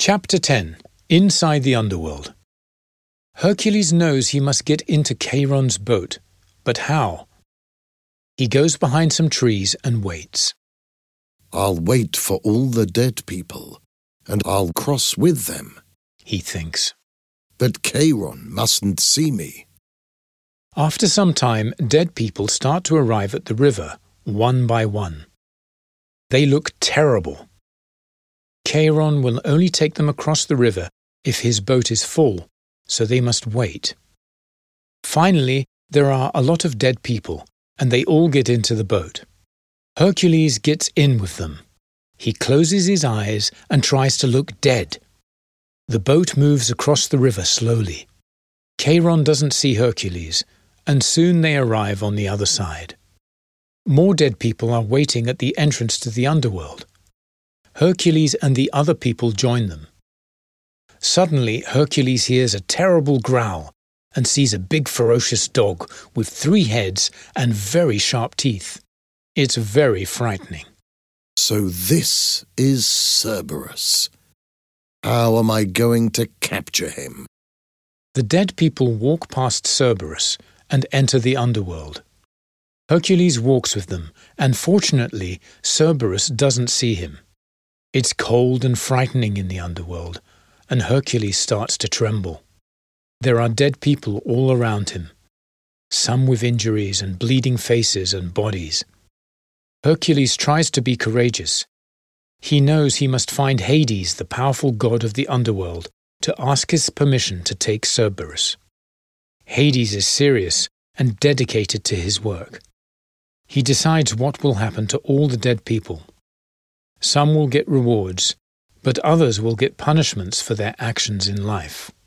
Chapter 10. Inside the Underworld. Hercules knows he must get into Charon's boat, but how? He goes behind some trees and waits. I'll wait for all the dead people, and I'll cross with them, he thinks. But Charon mustn't see me. After some time, dead people start to arrive at the river, one by one. They look terrible. Charon will only take them across the river if his boat is full, so they must wait. Finally, there are a lot of dead people, and they all get into the boat. Hercules gets in with them. He closes his eyes and tries to look dead. The boat moves across the river slowly. Charon doesn't see Hercules, and soon they arrive on the other side. More dead people are waiting at the entrance to the underworld. Hercules and the other people join them. Suddenly, Hercules hears a terrible growl and sees a big ferocious dog with 3 heads and very sharp teeth. It's very frightening. So this is Cerberus. How am I going to capture him? The dead people walk past Cerberus and enter the underworld. Hercules walks with them, and fortunately, Cerberus doesn't see him. It's cold and frightening in the underworld, and Hercules starts to tremble. There are dead people all around him, some with injuries and bleeding faces and bodies. Hercules tries to be courageous. He knows he must find Hades, the powerful god of the underworld, to ask his permission to take Cerberus. Hades is serious and dedicated to his work. He decides what will happen to all the dead people. Some will get rewards, but others will get punishments for their actions in life.